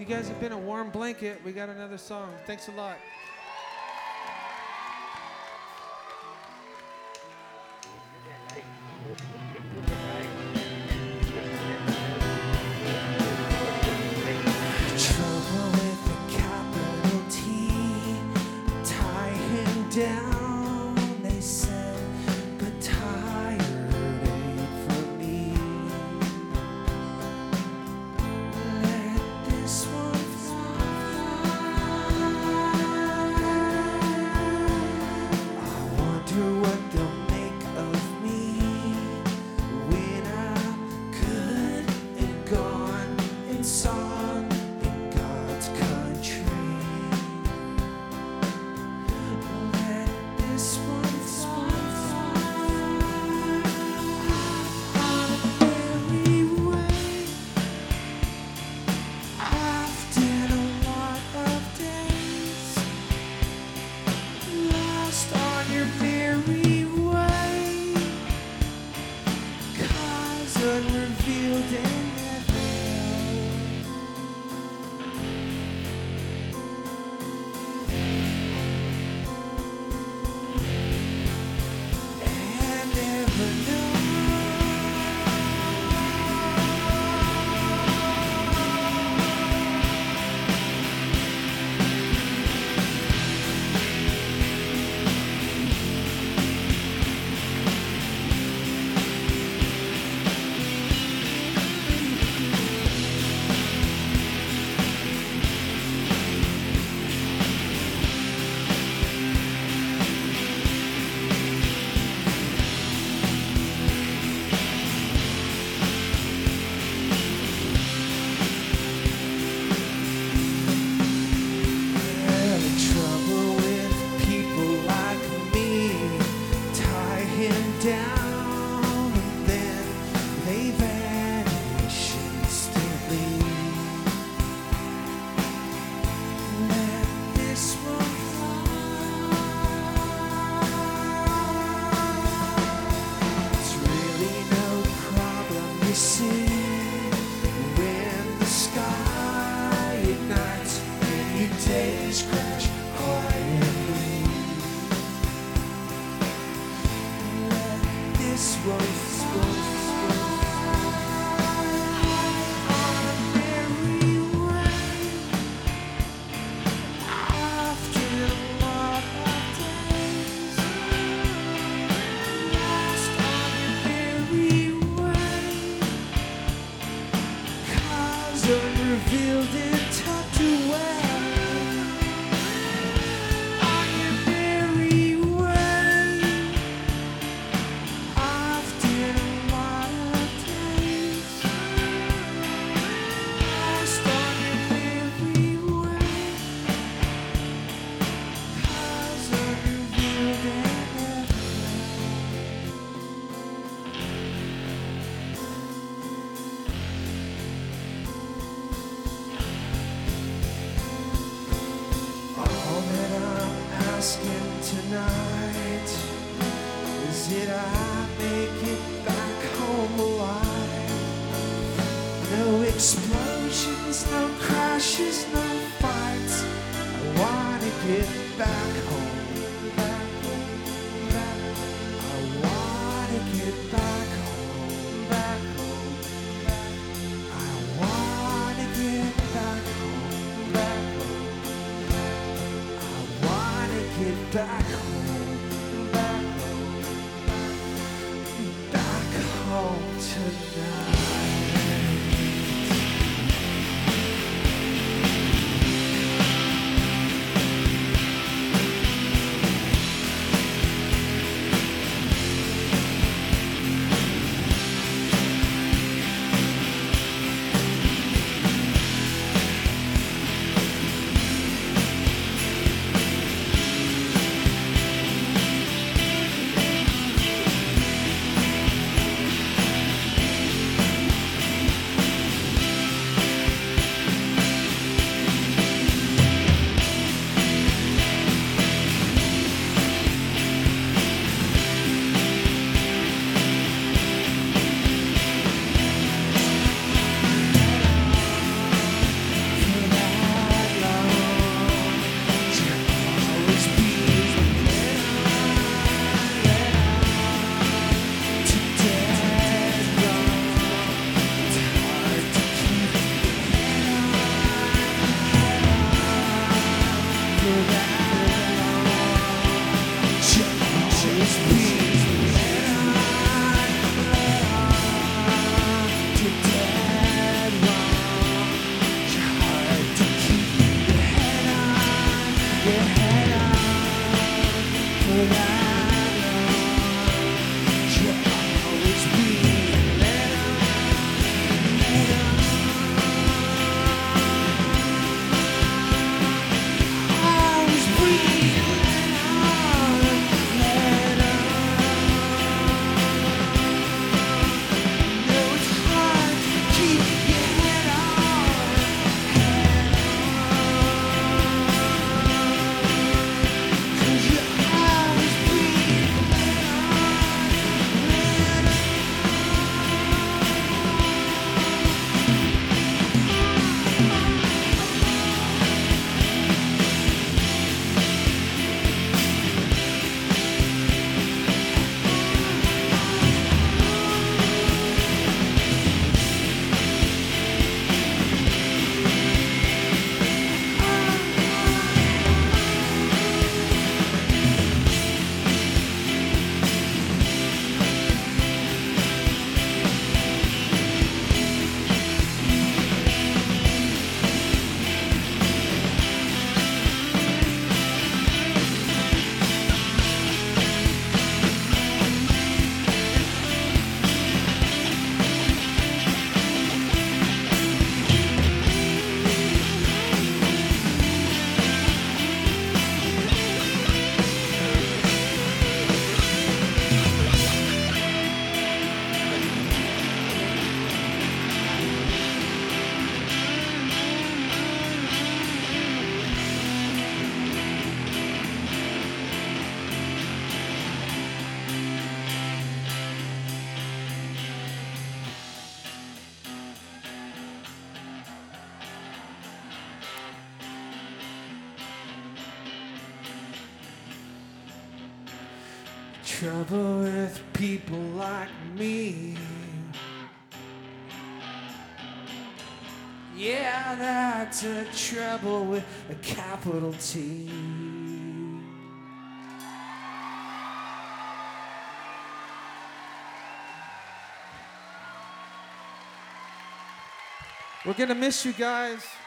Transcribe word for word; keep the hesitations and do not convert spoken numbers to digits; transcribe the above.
guys have been a warm blanket. We got another song. Thanks a lot. Trouble with a capital T, tie him down, they said, but tired ain't for me. Let this one I wonder what they'll make of me when I'm good and gone and song in God's country. Let this one fall on a merry way. After a lot of days, lost on your merry way, 'cause unrevealed in heaven. And never know. Having trouble with people like me, tie him down and then they vanish instantly. Let this one fall. It's really no problem, you see, when the sky ignites and your days crash quietly. Let this one fall on a merry way. After a lot of days, lost on your merry way, 'cause unrevealed and tucked away. On your merry way, after a lot of days, lost on your merry way, 'cause unrevealed and heaven. All that I'm asking tonight is that I make it back home alive. No explosions, no crashes, no fights. I wanna get back home. Back home, back home. I wanna get back home. Back home, back home. I wanna get back home. Back home. I wanna get back home, back home, back home tonight. always be led on, led on to dead wrong. Try hard to keep your head on, your head on for that long. You'll always be led on, led on. Always be led on, led on. No, it's hard to keep your head on, head on. 'Cause you'll always be led on, led on. Trouble with people like me. Yeah, that's a trouble with a capital T. We're gonna miss you guys.